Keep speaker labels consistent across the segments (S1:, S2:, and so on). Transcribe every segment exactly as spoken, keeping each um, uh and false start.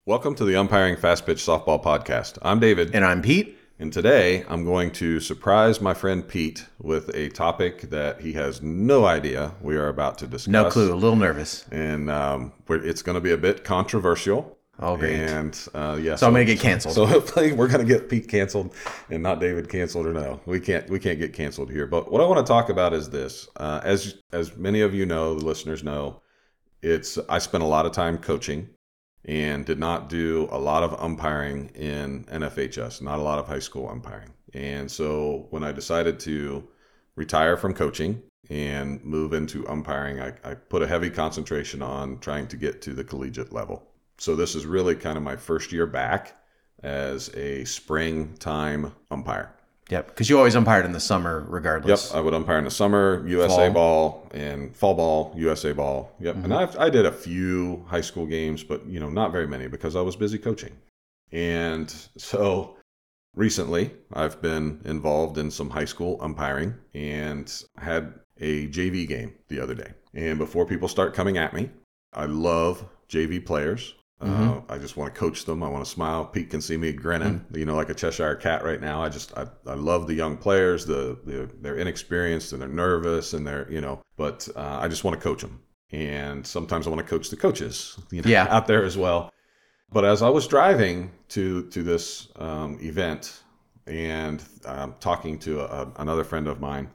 S1: Welcome to the Umpiring Fast Pitch Softball Podcast. I'm David.
S2: And I'm Pete.
S1: And today I'm going to surprise my friend Pete with a topic that he has no idea we are about to discuss.
S2: No clue. A little nervous.
S1: And um, it's going to be a bit controversial.
S2: Oh, great.
S1: And uh, yeah,
S2: so, so I'm going to get canceled.
S1: So hopefully we're going to get Pete canceled and not David canceled or no. We can't we can't get canceled here. But what I want to talk about is this. Uh, as as many of you know, the listeners know, it's I spent a lot of time coaching and did not do a lot of umpiring in N F H S, not a lot of high school umpiring. And so when I decided to retire from coaching and move into umpiring, I, I put a heavy concentration on trying to get to the collegiate level. So this is really kind of my first year back as a springtime umpire.
S2: Yep, because you always umpired in the summer regardless.
S1: Yep, I would umpire in the summer, U S A fall. ball, and fall ball, U S A ball. Yep, mm-hmm. and I've, I did a few high school games, but you know, not very many because I was busy coaching. And so recently, I've been involved in some high school umpiring and had a J V game the other day. And before people start coming at me, I love J V players. Mm-hmm. Uh, I just want to coach them. I want to smile. Pete can see me grinning, mm-hmm. you know, like a Cheshire cat right now. I just, I, I love the young players. The, the they're inexperienced and they're nervous and they're, you know, but uh, I just want to coach them. And sometimes I want to coach the coaches, you know,
S2: yeah.
S1: out there as well. But as I was driving to to this um, event and um, talking to a, another friend of mine,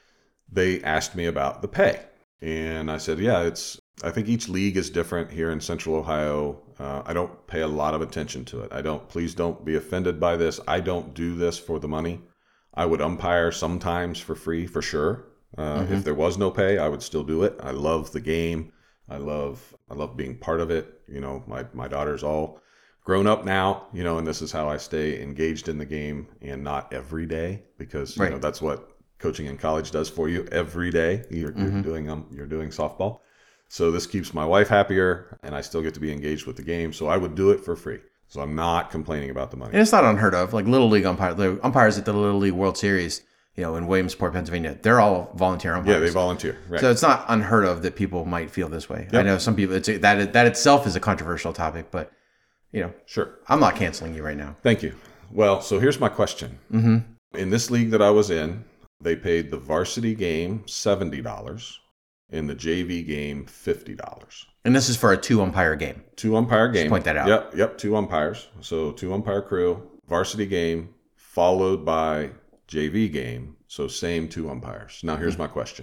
S1: they asked me about the pay, and I said, yeah, it's. I think each league is different here in Central Ohio. Uh, I don't pay a lot of attention to it. I don't, please don't be offended by this. I don't do this for the money. I would umpire sometimes for free, for sure. Uh, mm-hmm. If there was no pay, I would still do it. I love the game. I love, I love being part of it. You know, my, my daughter's all grown up now, you know, and this is how I stay engaged in the game and not every day because, you
S2: right.
S1: know, that's what coaching in college does for you every day. You're, mm-hmm. you're doing, um, you're doing softball. So this keeps my wife happier, and I still get to be engaged with the game. So I would do it for free. So I'm not complaining about the money.
S2: And it's not unheard of. Like Little League umpires, the umpires at the Little League World Series, you know, in Williamsport, Pennsylvania, they're all volunteer umpires.
S1: Yeah, they volunteer. Right.
S2: So it's not unheard of that people might feel this way.
S1: Yep.
S2: I know some people, it's, that that itself is a controversial topic, but, you know,
S1: sure.
S2: I'm not canceling you right now.
S1: Thank you. Well, so here's my question.
S2: Mm-hmm.
S1: In this league that I was in, they paid the varsity game seventy dollars. In the J V game, fifty dollars.
S2: And this is for a two umpire game.
S1: Two umpire game.
S2: Just point that out.
S1: Yep, yep, two umpires. So two umpire crew, varsity game, followed by J V game. So same two umpires. Now here's mm-hmm. my question.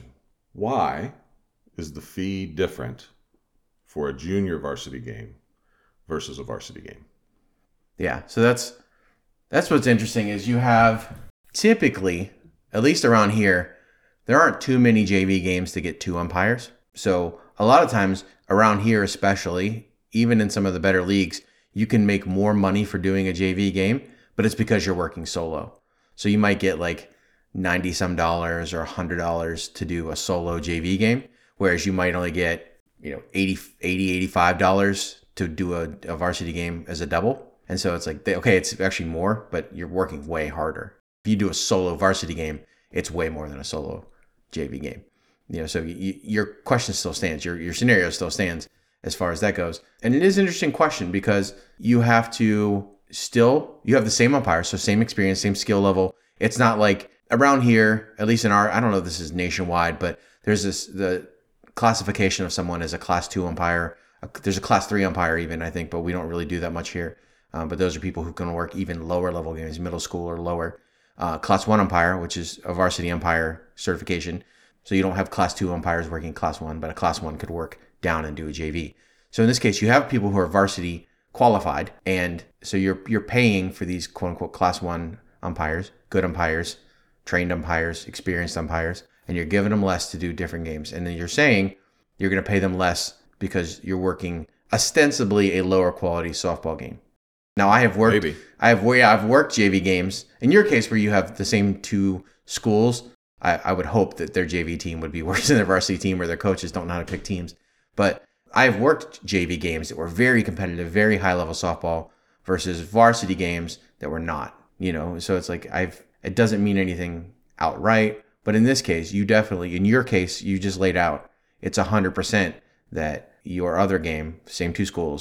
S1: Why is the fee different for a junior varsity game versus a varsity game?
S2: Yeah, so that's that's what's interesting is you have typically, at least around here, there aren't too many J V games to get two umpires. So a lot of times around here, especially, even in some of the better leagues, you can make more money for doing a J V game, but it's because you're working solo. So you might get like ninety some dollars or one hundred dollars to do a solo J V game, whereas you might only get, you know, eighty, eighty-five dollars to do a, a varsity game as a double. And so it's like, okay, it's actually more, but you're working way harder. If you do a solo varsity game, it's way more than a solo J V game. You know, so you, your question still stands. Your your scenario still stands as far as that goes. And it is an interesting question because you have to still, you have the same umpire, so same experience, same skill level. It's not like around here, at least in our, I don't know if this is nationwide, but there's this, the classification of someone as a class two umpire. There's a class three umpire even, I think, but we don't really do that much here. Um, but those are people who can work even lower level games, middle school or lower. Uh, class one umpire, which is a varsity umpire certification. So you don't have class two umpires working class one, but a class one could work down and do a J V. So in this case, you have people who are varsity qualified. And so you're you're paying for these quote unquote class one umpires, good umpires, trained umpires, experienced umpires, and you're giving them less to do different games. And then you're saying you're going to pay them less because you're working ostensibly a lower quality softball game. Now I have worked,
S1: Maybe.
S2: I have, yeah, I've worked J V games. In your case, where you have the same two schools, I, I would hope that their J V team would be worse than their varsity team, or their coaches don't know how to pick teams. But I've worked J V games that were very competitive, very high level softball, versus varsity games that were not. You know, so it's like I've. It doesn't mean anything outright, but in this case, you definitely, in your case, you just laid out. It's a hundred percent that your other game, same two schools,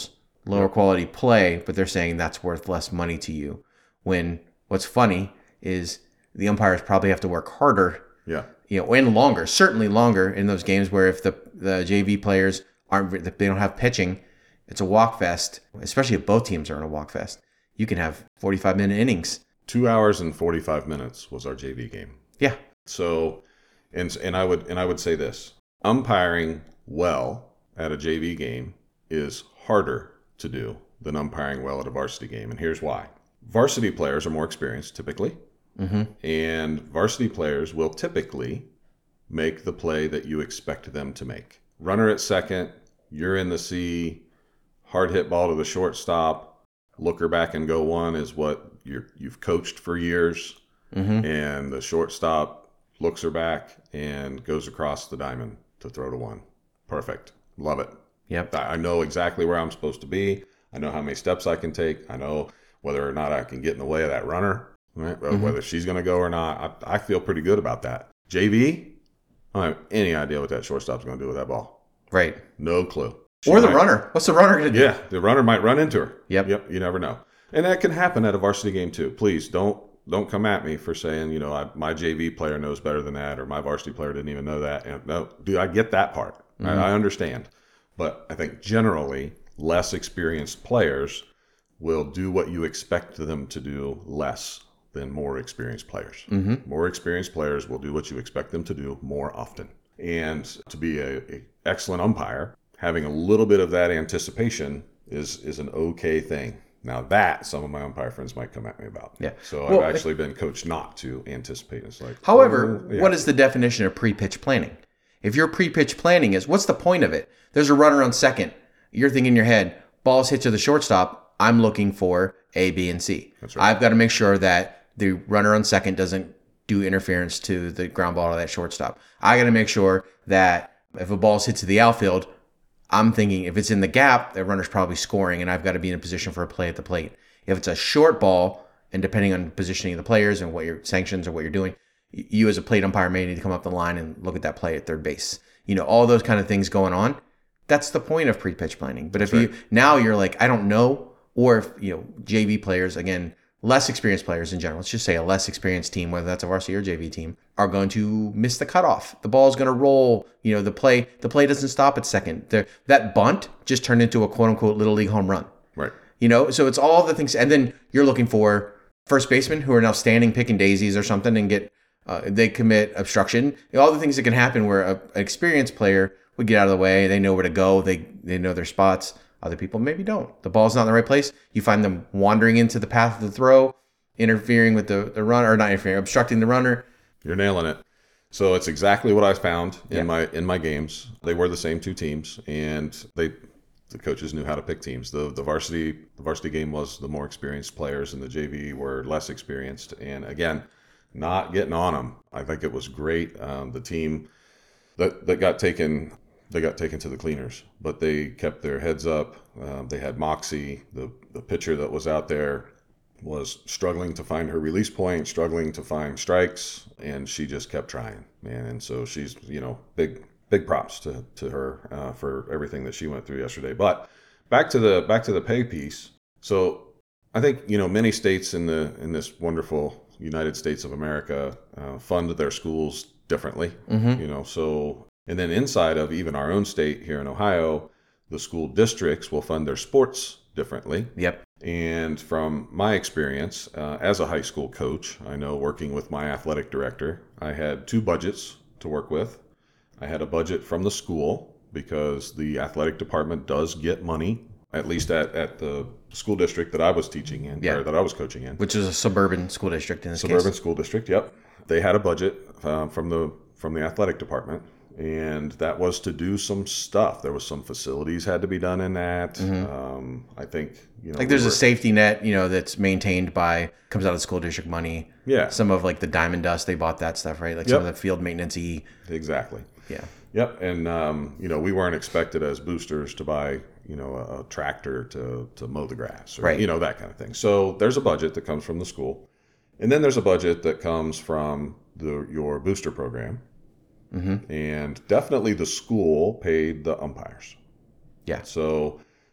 S2: lower quality play, but they're saying that's worth less money to you. When what's funny is the umpires probably have to work harder,
S1: Yeah.
S2: you know, and longer, certainly longer in those games where if the, the J V players aren't, if they don't have pitching, it's a walk fest, especially if both teams are in a walk fest. You can have forty-five minute innings.
S1: Two hours and forty-five minutes was our J V game.
S2: Yeah.
S1: So, and and I would and I would say this: umpiring well at a J V game is harder to do than umpiring well at a varsity game, and here's why: varsity players are more experienced typically,
S2: Mm-hmm.
S1: and varsity players will typically make the play that you expect them to make. Runner at second, you're in the C, hard hit ball to the shortstop, looker back and go one is what you're, you've coached for years,
S2: Mm-hmm.
S1: and the shortstop looks her back and goes across the diamond to throw to one. Perfect. Love it.
S2: Yep.
S1: I know exactly where I'm supposed to be. I know how many steps I can take. I know whether or not I can get in the way of that runner, right?
S2: Mhm.
S1: Whether she's going to go or not. I, I feel pretty good about that. J V, I don't have any idea what that shortstop's going to do with that ball.
S2: Right.
S1: No clue. She
S2: Or the
S1: might-
S2: runner. What's the runner going to do?
S1: Yeah, the runner might run into her.
S2: Yep.
S1: Yep. You never know. And that can happen at a varsity game too. Please don't don't come at me for saying, you know, I, my J V player knows better than that, or my varsity player didn't even know that. And no, dude, I get that part.
S2: Mhm.
S1: I, I understand. But I think generally less experienced players will do what you expect them to do less than more experienced players.
S2: Mm-hmm.
S1: More experienced players will do what you expect them to do more often. And to be a, a excellent umpire, having a little bit of that anticipation is is an okay thing. Now that some of my umpire friends might come at me about.
S2: Yeah.
S1: So
S2: Well,
S1: I've actually been coached not to anticipate. It's like,
S2: However,
S1: oh, yeah.
S2: what is the definition of pre-pitch planning? If your pre-pitch planning is, what's the point of it? There's a runner on second. You're thinking in your head, ball's hit to the shortstop. I'm looking for A, B, and C.
S1: That's right.
S2: I've got to make sure that the runner on second doesn't do interference to the ground ball to that shortstop. I got to make sure that if a ball's hit to the outfield, I'm thinking if it's in the gap, the runner's probably scoring, and I've got to be in a position for a play at the plate. If it's a short ball, and depending on positioning of the players and what your sanctions or what you're doing, you as a plate umpire may need to come up the line and look at that play at third base. You know, all those kind of things going on. That's the point of pre-pitch planning. But if
S1: That's
S2: you now you're like, I don't know, or if you know J V players, again, less experienced players in general, let's just say a less experienced team, whether that's a varsity or J V team, are going to miss the cutoff. The ball's going to roll. You know, the play the play doesn't stop at second. The, that bunt just turned into a quote unquote little league home run.
S1: Right.
S2: You know, so it's all the things, and then you're looking for first basemen who are now standing picking daisies or something and get uh, they commit obstruction. You know, all the things that can happen where a, an experienced player would get out of the way. They know where to go. They they know their spots. Other people maybe don't. The ball's not in the right place. You find them wandering into the path of the throw, interfering with the, the runner, or not interfering, obstructing the runner.
S1: You're nailing it. So it's exactly what I found in
S2: Yeah.
S1: my in my games. They were the same two teams, and they the coaches knew how to pick teams. The the varsity the varsity game was the more experienced players, and the J V were less experienced. And again, not getting on them. I think it was great. Um, the team that that got taken they got taken to the cleaners, but they kept their heads up. Um, they had moxie. The the pitcher that was out there was struggling to find her release point, struggling to find strikes, and she just kept trying, man. And so she's, you know, big big props to to her uh, for everything that she went through yesterday. But back to the back to the pay piece. So I think, you know, many states in the in this wonderful United States of America uh, fund their schools differently.
S2: Mm-hmm.
S1: You know, so and then inside of even our own state here in Ohio, the school districts will fund their sports differently.
S2: Yep.
S1: And from my experience uh, as a high school coach, I know working with my athletic director, I had two budgets to work with. I had a budget from the school because the athletic department does get money, at least at, at the school district that I was teaching in,
S2: Yeah.
S1: or that I was coaching in.
S2: Which is a suburban school district in this
S1: Suburban
S2: case.
S1: school district, yep. They had a budget uh, from the from the athletic department, and that was to do some stuff. There was some facilities had to be done in that.
S2: Mm-hmm.
S1: Um, I think, you know,
S2: Like
S1: we
S2: there's
S1: were-
S2: a safety net, you know, that's maintained by, comes out of school district money.
S1: Yeah,
S2: Some of like the Diamond Dust, they bought that stuff, right? Like some
S1: Yep.
S2: of the field maintenance-y.
S1: exactly.
S2: Yeah.
S1: Yep, and um, you know, we weren't expected as boosters to buy, you know, a, a tractor to to mow the grass, or,
S2: Right.
S1: you know, that kind of thing. So there's a budget that comes from the school, and then there's a budget that comes from the your booster program,
S2: Mm-hmm.
S1: and definitely the school paid the umpires.
S2: Yeah.
S1: So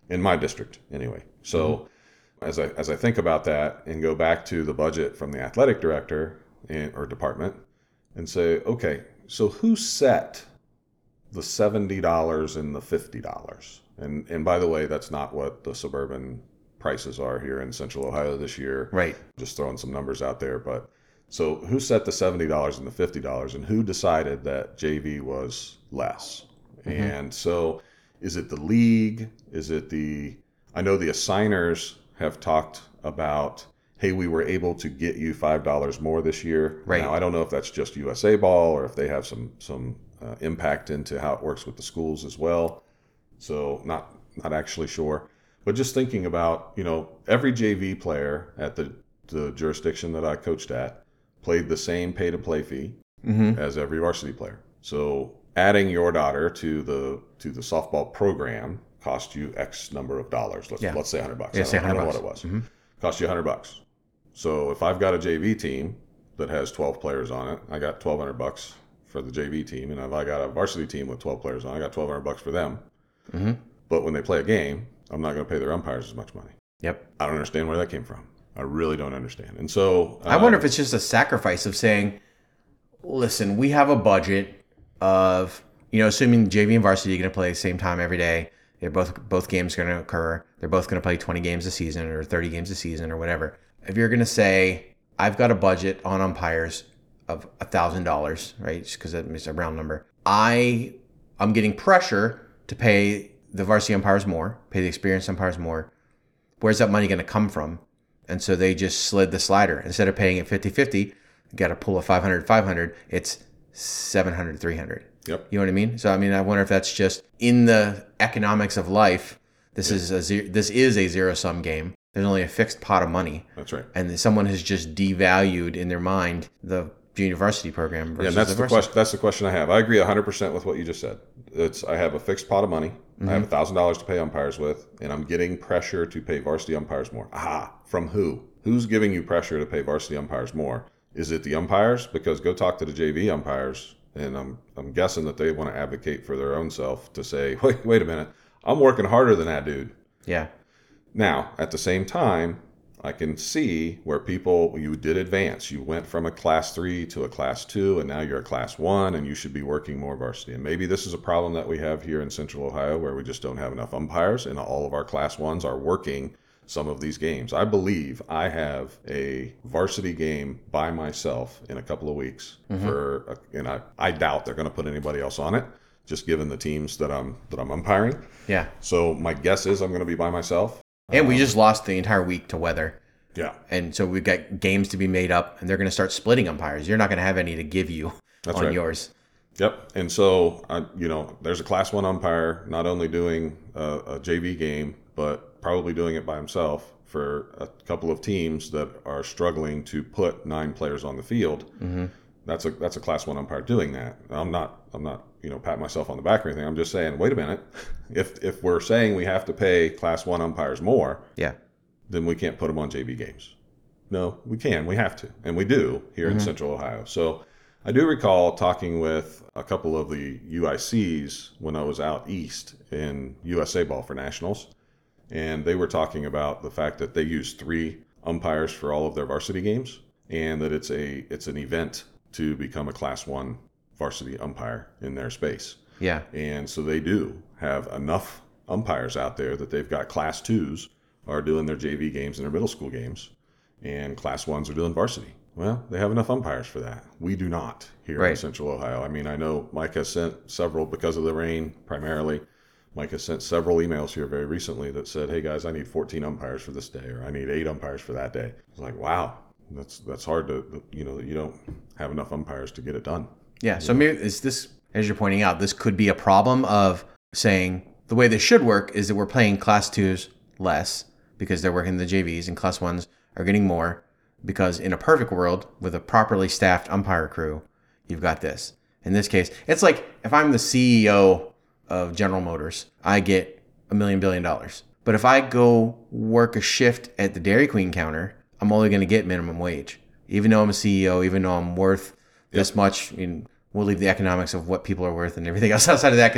S1: in my district anyway. So mm-hmm. as I as I think about that and go back to the budget from the athletic director and, or department and say, okay, so who set the seventy dollars and the fifty dollars? And and by the way, that's not what the suburban prices are here in Central Ohio this year.
S2: Right.
S1: Just throwing some numbers out there. But so who set the seventy dollars and the fifty dollars, and who decided that J V was less? Mm-hmm. And so is it the league? Is it the, I know the assigners have talked about, hey, we were able to get you five dollars more this year.
S2: Right.
S1: Now, I don't know if that's just U S A Ball or if they have some, some uh, impact into how it works with the schools as well. So not, not actually sure. But just thinking about, you know, every J V player at the, the jurisdiction that I coached at played the same pay-to-play fee mm-hmm. as every varsity player. So adding your daughter to the to the softball program cost you X number of dollars. Let's yeah. let's say one hundred bucks.
S2: Yeah,
S1: I don't,
S2: I don't know
S1: what it was. Mm-hmm. Cost you one hundred bucks. So if I've got a J V team that has twelve players on it, I got twelve hundred bucks for the J V team, and if I got a varsity team with twelve players on, I got twelve hundred bucks for them. Mm-hmm. But when they play a game, I'm not going to pay their umpires as much money.
S2: Yep.
S1: I don't understand where that came from. I really don't understand. And so
S2: I um, wonder if it's just a sacrifice of saying, listen, we have a budget of, you know, assuming J V and varsity are going to play the same time every day. They're both both games are going to occur. They're both going to play twenty games a season or thirty games a season or whatever. If you're going to say, I've got a budget on umpires of one thousand dollars, right, just because it's a round number, I, I'm getting pressure to pay the varsity umpires more, pay the experienced umpires more. Where's that money going to come from? And so they just slid the slider. Instead of paying it fifty-fifty, you got to pull a five hundred five hundred, it's seven hundred three hundred.
S1: Yep.
S2: You know what I mean? So I mean, I wonder if that's just in the economics of life. This yep. is a zero, this is a zero sum game. There's only a fixed pot of money.
S1: That's right.
S2: And someone has just devalued in their mind the junior varsity program versus
S1: yeah, that's
S2: the,
S1: the question. That's the question I have. I agree one hundred percent with what you just said. It's I have a fixed pot of money. Mm-hmm. I have one thousand dollars to pay umpires with, and I'm getting pressure to pay varsity umpires more. Aha, from who? Who's giving you pressure to pay varsity umpires more? Is it the umpires? Because go talk to the J V umpires, and I'm I'm guessing that they want to advocate for their own self to say, wait, wait a minute, I'm working harder than that dude.
S2: Yeah.
S1: Now, at the same time, I can see where people, you did advance. You went from a class three to a class two, and now you're a class one, and you should be working more varsity. And maybe this is a problem that we have here in Central Ohio where we just don't have enough umpires, and all of our class ones are working some of these games. I believe I have a varsity game by myself in a couple of weeks mm-hmm. for, a, and I, I doubt they're going to put anybody else on it, just given the teams that I'm that I'm umpiring.
S2: Yeah.
S1: So my guess is I'm going to be by myself.
S2: And we just lost the entire week to weather.
S1: Yeah.
S2: And so we've got games to be made up, and they're going to start splitting umpires. You're not going to have any to give you That's on right. yours.
S1: Yep. And so, uh, you know, there's a class one umpire not only doing a, a J V game, but probably doing it by himself for a couple of teams that are struggling to put nine players on the field. Mm-hmm. That's a that's a class one umpire doing that. I'm not I'm not you know patting myself on the back or anything. I'm just saying, wait a minute, if if we're saying we have to pay class one umpires more,
S2: yeah,
S1: then we can't put them on J V games. No, we can. We have to, and we do here mm-hmm. in Central Ohio. So I do recall talking with a couple of the U I Cs when I was out east in U S A Ball for Nationals, and they were talking about the fact that they use three umpires for all of their varsity games, and that it's a it's an event to become a class one varsity umpire in their space.
S2: Yeah.
S1: And so they do have enough umpires out there that they've got class twos are doing their J V games and their middle school games, and class ones are doing varsity. Well, they have enough umpires for that. We do not here
S2: right.
S1: in Central Ohio. I mean, I know Mike has sent several, because of the rain primarily, Mike has sent several emails here very recently that said, hey guys, I need fourteen umpires for this day, or I need eight umpires for that day. It's like, wow, that's that's hard to, you know, you don't have enough umpires to get it done.
S2: Yeah. So maybe is this, as you're pointing out, this could be a problem of saying the way this should work is that we're playing class twos less because they're working the J Vs, and class ones are getting more because in a perfect world with a properly staffed umpire crew, you've got this. In this case, it's like if I'm the C E O of General Motors, I get a million billion dollars. But if I go work a shift at the Dairy Queen counter, I'm only going to get minimum wage. Even though I'm a C E O, even though I'm worth this yep. much, I mean, we'll leave the economics of what people are worth and everything else outside of that, because then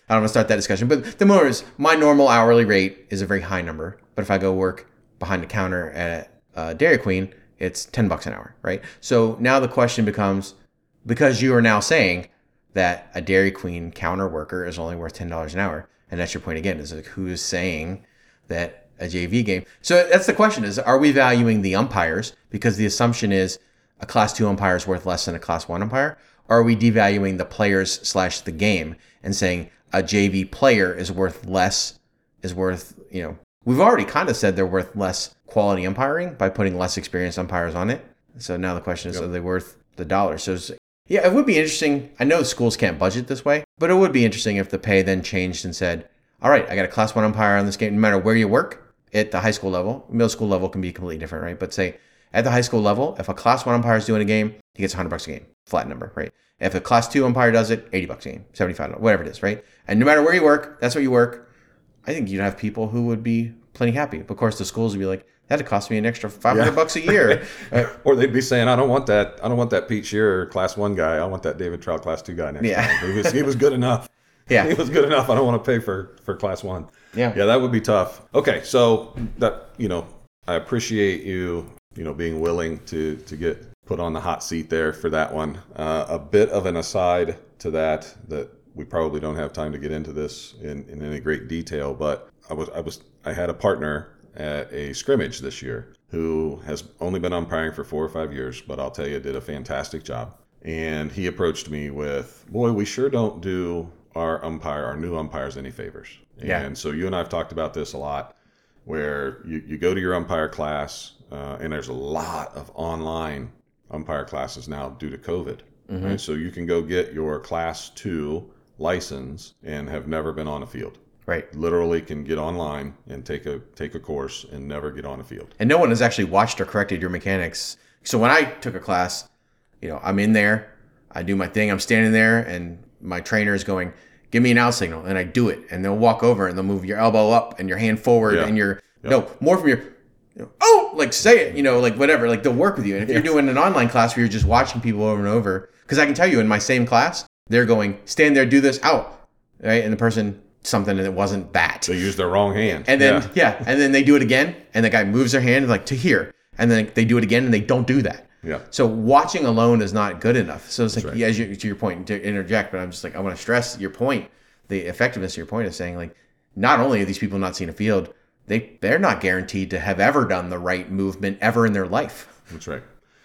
S2: I don't want to start that discussion. But the more is my normal hourly rate is a very high number. But if I go work behind the counter at uh, Dairy Queen, it's ten bucks an hour, right? So now the question becomes, because you are now saying that a Dairy Queen counter worker is only worth ten dollars an hour, and that's your point again, is like, who is saying that a J V game? So that's the question, is are we valuing the umpires because the assumption is a class two umpire is worth less than a class one umpire? Or are we devaluing the players slash the game and saying a J V player is worth less, is worth, you know, we've already kind of said they're worth less quality umpiring by putting less experienced umpires on it. So now the question is, yep. Are they worth the dollar? So it's, yeah, it would be interesting. I know schools can't budget this way, but it would be interesting if the pay then changed and said, all right, I got a class one umpire on this game, no matter where you work at the high school level. Middle school level can be completely different, right? But say at the high school level, if a class one umpire is doing a game, he gets one hundred bucks a game, flat number, right? If a class two umpire does it, eighty bucks a game, seventy-five dollars, whatever it is, right? And no matter where you work, that's what you work. I think you'd have people who would be plenty happy. Of course, the schools would be like, that'd cost me an extra five hundred yeah. bucks a year. Right?
S1: Or they'd be saying, I don't want that. I don't want that Pete Shearer class one guy. I want that David Trout class two guy next
S2: yeah.
S1: time. He was, he was good enough.
S2: Yeah.
S1: He was good enough. I don't want to pay for, for class one.
S2: Yeah.
S1: Yeah, that would be tough. Okay. So that, you know, I appreciate you, you know, being willing to, to get put on the hot seat there for that one. Uh, a bit of an aside to that, that we probably don't have time to get into this in, in any great detail, but I was, I was, I had a partner at a scrimmage this year who has only been umpiring for four or five years, but I'll tell you, did a fantastic job. And he approached me with, boy, we sure don't do our umpire, our new umpires any favors.
S2: Yeah.
S1: And so you and I have talked about this a lot, where you, you go to your umpire class, uh, and there's a lot of online umpire classes now due to COVID. Mm-hmm. Right? So you can go get your class two license and have never been on a field.
S2: Right.
S1: Literally can get online and take a take a course and never get on a field.
S2: And no one has actually watched or corrected your mechanics. So when I took a class, you know, I'm in there, I do my thing, I'm standing there, and my trainer is going, give me an out signal, and I do it. And they'll walk over and they'll move your elbow up and your hand forward yeah. and your, yep. no, more from your, you know, oh, like say it, you know, like whatever, like they'll work with you. And if yes. you're doing an online class where you're just watching people over and over, because I can tell you in my same class, they're going, stand there, do this, out, right? And the person, something that wasn't that.
S1: They use their wrong hand.
S2: And then, yeah. yeah, and then they do it again, and the guy moves their hand like to here, and then they do it again, and they don't do that.
S1: Yeah.
S2: So watching alone is not good enough. So it's like,
S1: right.
S2: yeah, as you, to your point, to interject, but I'm just like, I want to stress your point. The effectiveness of your point is saying, like, not only are these people not seeing a field, they, they're not guaranteed to have ever done the right movement ever in their life.
S1: That's right.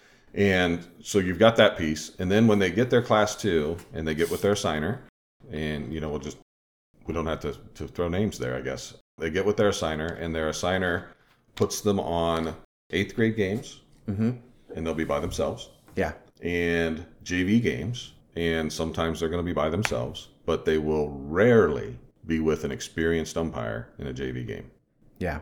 S1: And so you've got that piece. And then when they get their class two and they get with their assigner, and, you know, we'll just, we don't have to, to throw names there, I guess. They get with their assigner, and their assigner puts them on eighth grade games,
S2: mm-hmm.
S1: and they'll be by themselves.
S2: Yeah.
S1: And J V games, and sometimes they're going to be by themselves, but they will rarely be with an experienced umpire in a J V game.
S2: Yeah.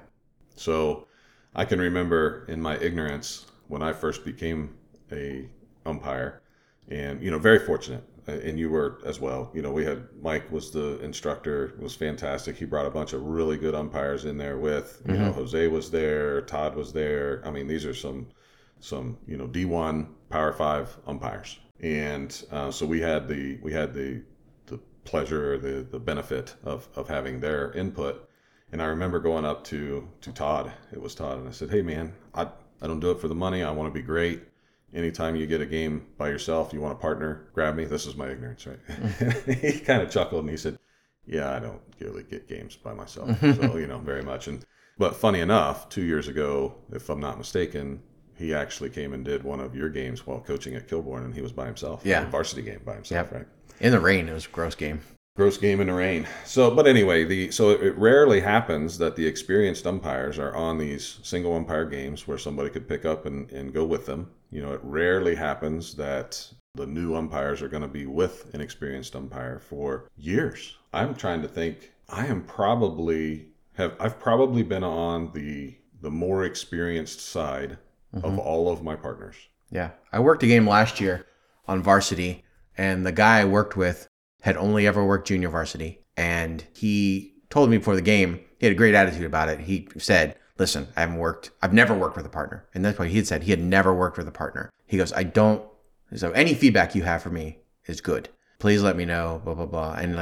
S1: So I can remember in my ignorance when I first became a umpire, and, you know, very fortunate. And you were as well. You know, we had Mike was the instructor, was fantastic. He brought a bunch of really good umpires in there with, you mm-hmm. know, Jose was there, Todd was there. I mean, these are some, some, you know, D one Power Five umpires. And uh, so we had the, we had the, the pleasure, the, the benefit of, of having their input. And I remember going up to, to Todd, it was Todd. And I said, hey man, I, I don't do it for the money. I want to be great. Anytime you get a game by yourself, you want a partner, grab me. This is my ignorance, right? He kind of chuckled and he said, yeah, I don't really get games by myself. So, you know, very much. And but funny enough, two years ago, if I'm not mistaken, he actually came and did one of your games while coaching at Kilbourne, and he was by himself.
S2: Yeah.
S1: A varsity game by himself, yep. right?
S2: In the rain, it was a gross game.
S1: Gross game in the rain. So, but anyway, the so it rarely happens that the experienced umpires are on these single umpire games where somebody could pick up and, and go with them. You know, it rarely happens that the new umpires are going to be with an experienced umpire for years. I'm trying to think. I am probably have I've probably been on the the more experienced side mm-hmm. of all of my partners.
S2: Yeah, I worked a game last year on varsity, and the guy I worked with had only ever worked junior varsity, and he told me before the game, he had a great attitude about it. He said, listen, I haven't worked, I've never worked with a partner. And that's what he had said. He had never worked with a partner. He goes, I don't, so any feedback you have for me is good. Please let me know, blah, blah, blah. And like,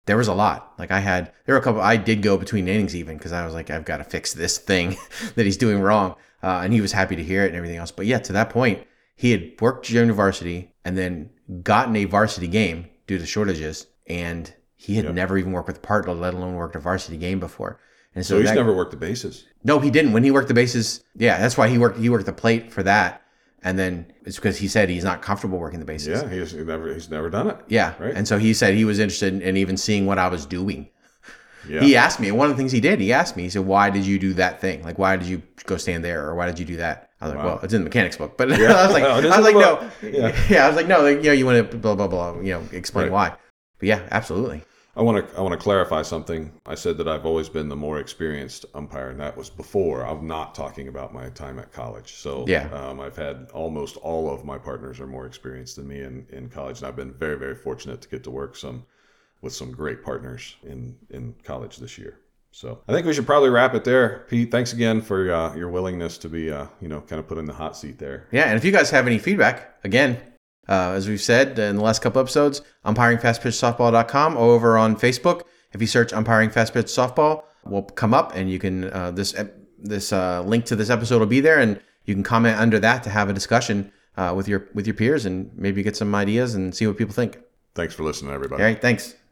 S2: there was a lot. Like I had, there were a couple, I did go between innings even because I was like, I've got to fix this thing that he's doing wrong. Uh, and he was happy to hear it and everything else. But yeah, to that point, he had worked junior varsity and then gotten a varsity game due to shortages. And he had
S1: Yep.
S2: never even worked with Partlow, let alone worked a varsity game before. And so,
S1: So he's
S2: that,
S1: never worked the bases.
S2: no, he didn't. When he worked the bases, yeah, that's why he worked, he worked the plate for that. And then it's because he said he's not comfortable working the bases.
S1: Yeah, he's never he's never done it.
S2: Yeah.
S1: Right.
S2: And so he said he was interested in, in even seeing what I was doing.
S1: Yeah.
S2: He asked me, one of the things he did, he asked me, he said, why did you do that thing? Like, why did you go stand there? Or why did you do that? I was like,
S1: Wow.
S2: well, it's in the mechanics book. But
S1: Yeah.
S2: I was like,
S1: Oh,
S2: I
S1: it is
S2: was
S1: in
S2: like,
S1: the
S2: no.
S1: book. Yeah.
S2: Yeah. I was like, no, like, you know, you want to blah, blah, blah, you know, explain
S1: Right.
S2: why. But yeah, absolutely.
S1: I want to I want to clarify something. I said that I've always been the more experienced umpire, and that was before. I'm not talking about my time at college. So
S2: Yeah.
S1: um, I've had almost all of my partners are more experienced than me in, in college, and I've been very very fortunate to get to work some with some great partners in in college this year. So I think we should probably wrap it there. Pete, thanks again for uh, your willingness to be uh, you know kind of put in the hot seat there.
S2: Yeah. And if you guys have any feedback, again, Uh, as we've said in the last couple episodes, umpiring fast pitch softball dot com or over on Facebook. If you search Umpiring Fast Pitch Softball, will come up, and you can uh, this this uh, link to this episode will be there, and you can comment under that to have a discussion uh, with your with your peers and maybe get some ideas and see what people think.
S1: Thanks for listening, everybody.
S2: All right, thanks.